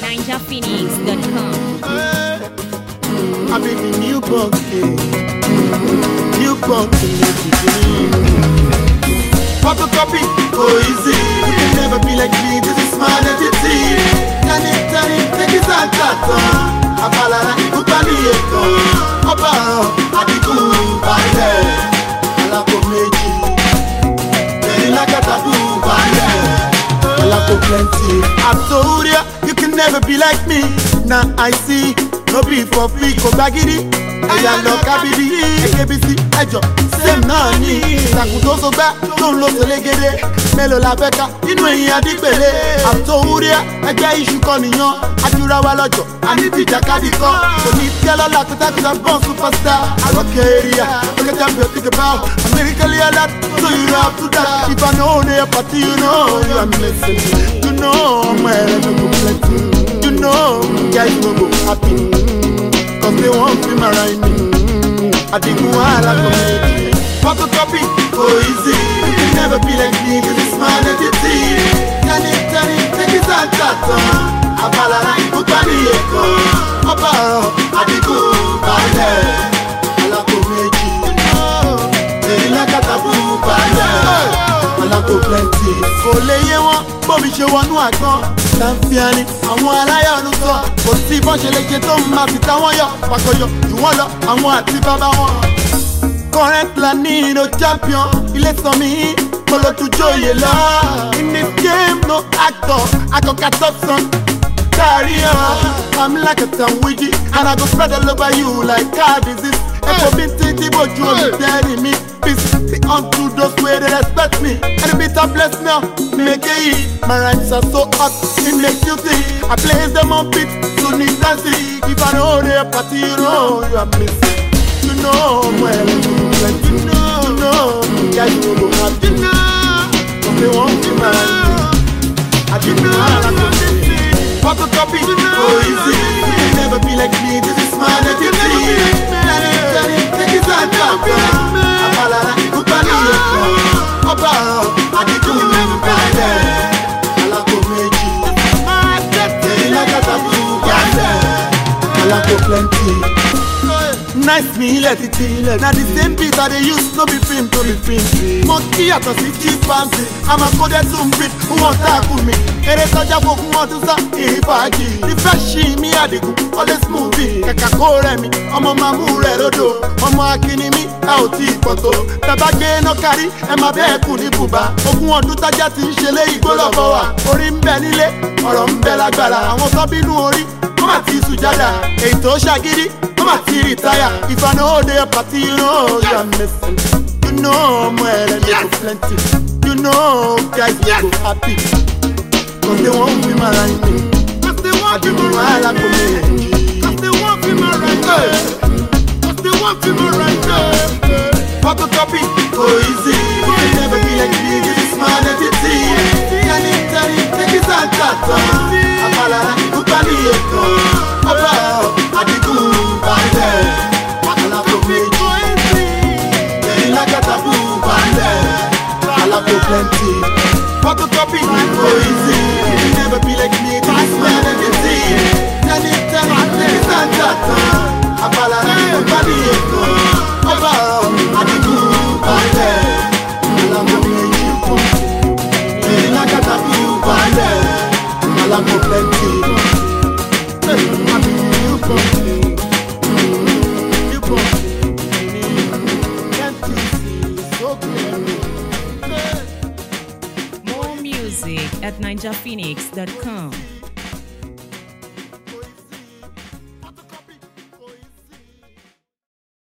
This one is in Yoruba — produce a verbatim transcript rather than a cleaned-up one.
ninja phoenix dot com. I be the new box, new box in the beginning. Photocopy, go easy. You can never be like me. This is my identity. Tani tani, take it out, tata. Abalara, kupani eko. Oba, adiku, baile. Alako meji. Very like a taboo, baile. Alako plenty. I told ya, you can never be like me. Now I see. No be for free, go bagidi. Eya lọ kábídí, A K B C, ẹjọ, same náà ni. Ìtàkùn tó so gbá, tó ń lo sọlégédé. Mélòó la fẹ́ ká, inú ẹ̀yìn adígbèlé. Àtòwúrẹ́, ẹgbẹ́ iṣu kan nìyàn. Ajúra wa lọ́jọ́, àní ti jàkadì kan. Kò ní tẹ́ lọ́la kó tá kìtà bọ́n superstar. Àròkè èrìà, look at them you think about. Americally alert, so you know have to that. If I know they party, you know you are missing. You know, ọmọ ẹ̀rẹ́ ló go plenty. You know, guys no go happy. Cause they won't be my right me. I think while I come photocopy, go easy. You can never be like me, cause it's my identity. Tani tani, take it out, tata. Abalara, kupani eko. Oba, adiku, baile. Alako meji. Very like a taboo, baile. Alako plenty. Kò lè yé wọn, bóbi ṣe wọnú àgbọn. Láǹfíàní, àwọn aláyọ̀nù sọ. Kò sí bọ́n ṣe lè ṣe tó máa fi táwọn yọ. Pàkọyọ, jù wọ́n lọ, àwọn àti bàbá wọn. Current planning, no champion. Ilé sọ mí, mo lọ tún jóye lọ. In this game, no actor. Akọ̀ka top song. Carry on. I'm like a sandwich, and I go spread all over you like car disease. Ẹ̀kọ́ bí ti ti bójú omi tẹ́rì mi. Peace be unto those way they respect me. And bit of bless now, make it. My rhymes are so hot, it makes you think. I place them on beat, so need dancing. If I know they're party, you know you are missing. You know where you go, you know, you know, yeah you go happy. You know, but they won't be mine. I do know how I'm gonna be. Photocopy, go easy. You can never be like me, this is my identity. Take it out, tata. Abalara, kupani eko. Oba, adiku, baile. Alako meji. Very like a taboo, baile. Alako plenty. Nice me, let it in. Now the same beat that they use, no be film, no be film. Monkey at us, it keep fancy. I'm a code to beat, who won't tackle me? It is such a book, what to say, Ibaji. The fresh me, I dig, all this movie. Kakakore me, I'm a mamure rodo. I'm a kini me, out tea photo. Tabage no carry, and my bear kuni buba. Ogun on to Tajati, Shele, Igoloboa. Orim Benile, or Umbella Gala. I want to be nori, Mati Sujada. Eto Shagiri. I'm a tea retire. If I know they're party, you know you're missing. You know I'm where they go plenty. You know guys will go happy. Cause they won't be my right me. Cause they won't be my right me. Cause they won't be my right me. Cause they won't be my right me. Photocopy, go easy. You can never be like me, this is my identity. Tani tani, take it out, tata. Abalara, kupani eko. Oba, adiku, baile. Alako meji. Very like a taboo, baile. Alako plenty. Photocopy, go easy. You can never be like me, this is my identity. Tani tani, take it out, tata. Abalara, kupani eko. Oba, adiku, baile. Alako meji. Very like a taboo, baile. Alako plenty. More music at ninja phoenix dot com.